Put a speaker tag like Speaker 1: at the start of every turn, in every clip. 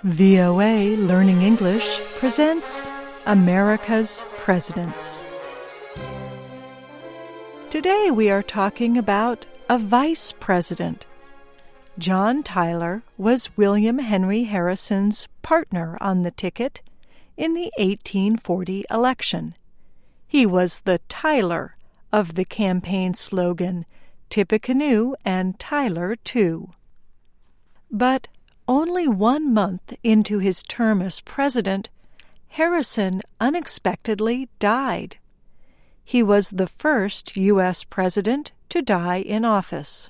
Speaker 1: VOA Learning English presents America's Presidents. Today we are talking about a vice president. John Tyler was William Henry Harrison's partner on the ticket in the 1840 election. He was the Tyler of the campaign slogan, Tippecanoe and Tyler too. But only 1 month into his term as president, Harrison unexpectedly died. He was the first U.S. president to die in office.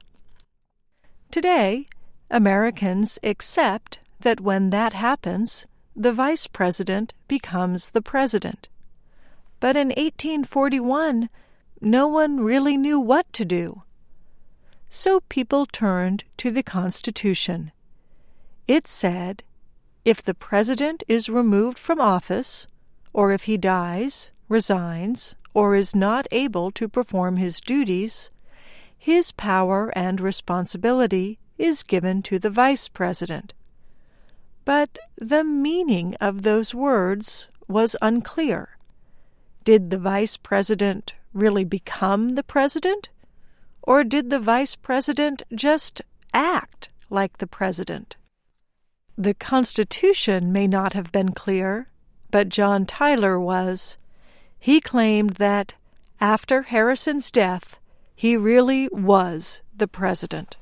Speaker 1: Today, Americans accept that when that happens, the vice president becomes the president. But in 1841, no one really knew what to do. So people turned to the Constitution. It said, if the president is removed from office, or if he dies, resigns, or is not able to perform his duties, his power and responsibility is given to the vice president. But the meaning of those words was unclear. Did the vice president really become the president? Or did the vice president just act like the president? The Constitution may not have been clear, but John Tyler was. He claimed that, after Harrison's death, he really was the president.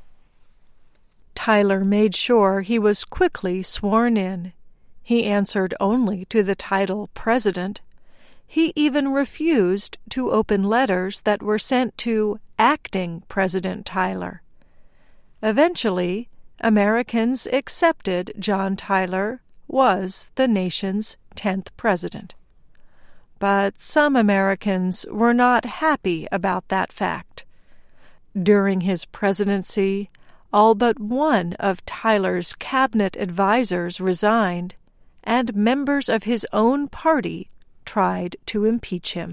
Speaker 1: Tyler made sure he was quickly sworn in. He answered only to the title president. He even refused to open letters that were sent to acting President Tyler. Eventually, Americans accepted John Tyler was the nation's 10th president. But some Americans were not happy about that fact. During his presidency, all but one of Tyler's cabinet advisors resigned, and members of his own party tried to impeach him.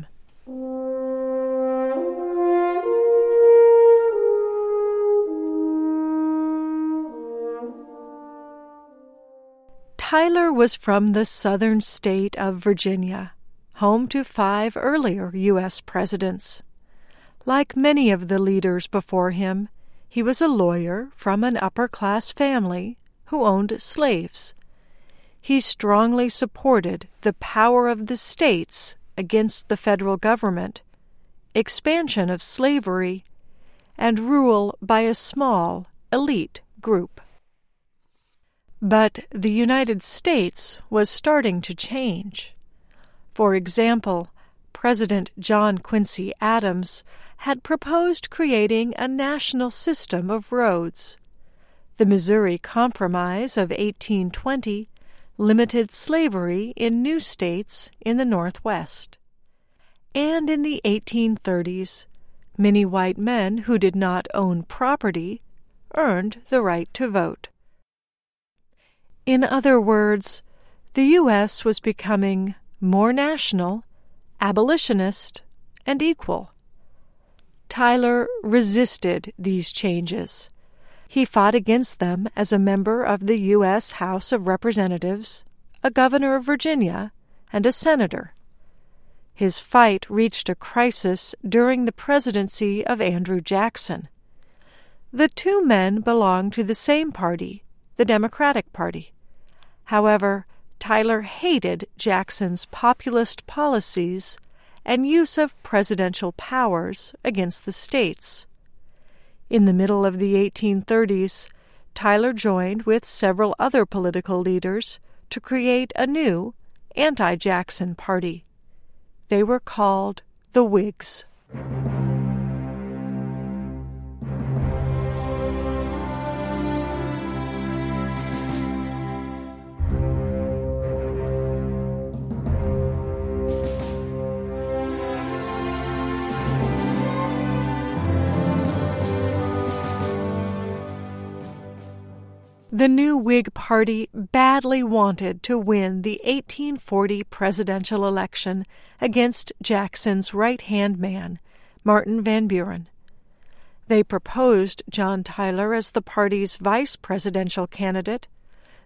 Speaker 1: Tyler was from the southern state of Virginia, home to 5 earlier U.S. presidents. Like many of the leaders before him, he was a lawyer from an upper-class family who owned slaves. He strongly supported the power of the states against the federal government, expansion of slavery, and rule by a small, elite group. But the United States was starting to change. For example, President John Quincy Adams had proposed creating a national system of roads. The Missouri Compromise of 1820 limited slavery in new states in the Northwest. And in the 1830s, many white men who did not own property earned the right to vote. In other words, the U.S. was becoming more national, abolitionist, and equal. Tyler resisted these changes. He fought against them as a member of the U.S. House of Representatives, a governor of Virginia, and a senator. His fight reached a crisis during the presidency of Andrew Jackson. The two men belonged to the same party, the Democratic Party. However, Tyler hated Jackson's populist policies and use of presidential powers against the states. In the middle of the 1830s, Tyler joined with several other political leaders to create a new anti-Jackson party. They were called the Whigs. The new Whig Party badly wanted to win the 1840 presidential election against Jackson's right-hand man, Martin Van Buren. They proposed John Tyler as the party's vice presidential candidate,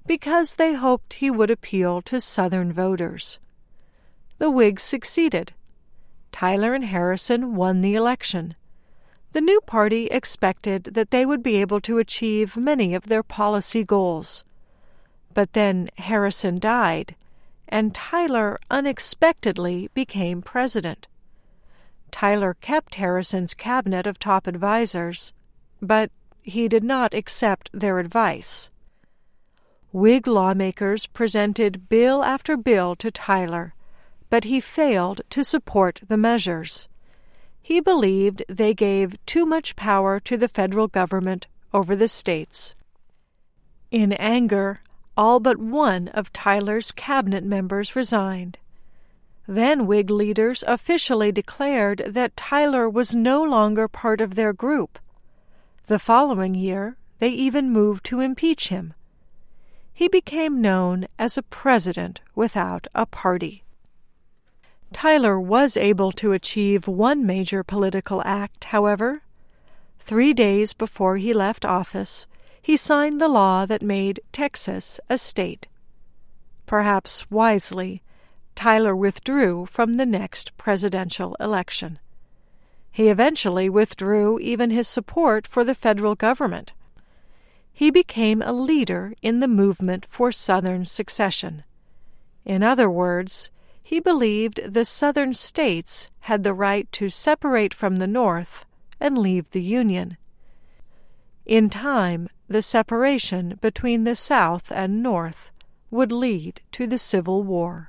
Speaker 1: because they hoped he would appeal to Southern voters. The Whigs succeeded. Tyler and Harrison won the election. The new party expected that they would be able to achieve many of their policy goals. But then Harrison died, and Tyler unexpectedly became president. Tyler kept Harrison's cabinet of top advisors, but he did not accept their advice. Whig lawmakers presented bill after bill to Tyler, but he failed to support the measures. He believed they gave too much power to the federal government over the states. In anger, all but one of Tyler's cabinet members resigned. Then Whig leaders officially declared that Tyler was no longer part of their group. The following year, they even moved to impeach him. He became known as a president without a party. Tyler was able to achieve one major political act, however. 3 days before he left office, he signed the law that made Texas a state. Perhaps wisely, Tyler withdrew from the next presidential election. He eventually withdrew even his support for the federal government. He became a leader in the movement for Southern secession. In other words, he believed the Southern states had the right to separate from the North and leave the Union. In time, the separation between the South and North would lead to the Civil War.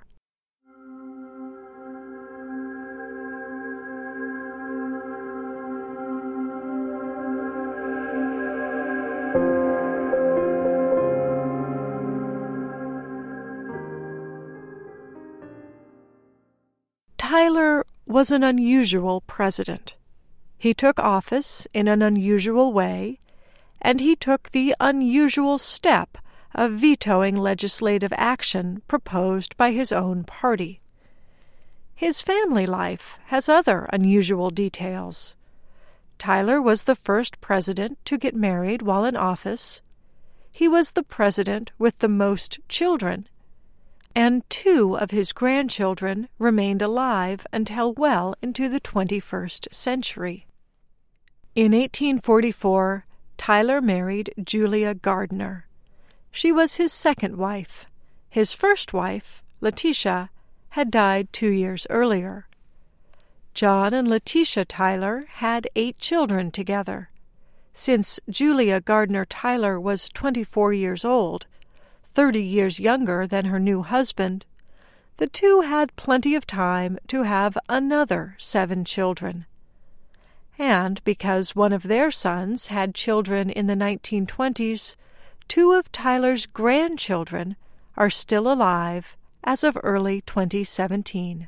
Speaker 1: Tyler was an unusual president. He took office in an unusual way, and he took the unusual step of vetoing legislative action proposed by his own party. His family life has other unusual details. Tyler was the first president to get married while in office. He was the president with the most children, and 2 of his grandchildren remained alive until well into the 21st century. In 1844, Tyler married Julia Gardner. She was his second wife. His first wife, Letitia, had died 2 years earlier. John and Letitia Tyler had 8 children together. Since Julia Gardner Tyler was 24 years old, 30 years younger than her new husband, the two had plenty of time to have another 7 children. And because one of their sons had children in the 1920s, 2 of Tyler's grandchildren are still alive as of early 2017.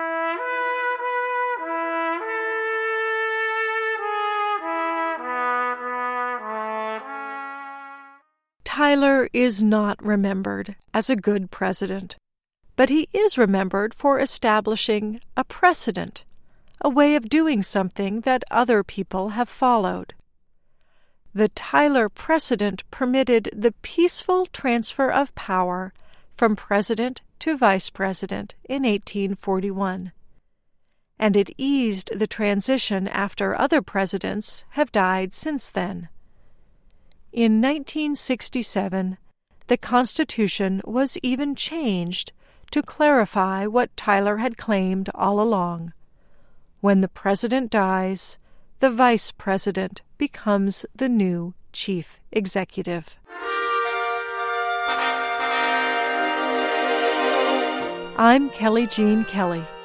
Speaker 1: Tyler is not remembered as a good president, but he is remembered for establishing a precedent, a way of doing something that other people have followed. The Tyler precedent permitted the peaceful transfer of power from president to vice president in 1841, and it eased the transition after other presidents have died since then. In 1967, the Constitution was even changed to clarify what Tyler had claimed all along. When the president dies, the vice president becomes the new chief executive. I'm Kelly Jean Kelly.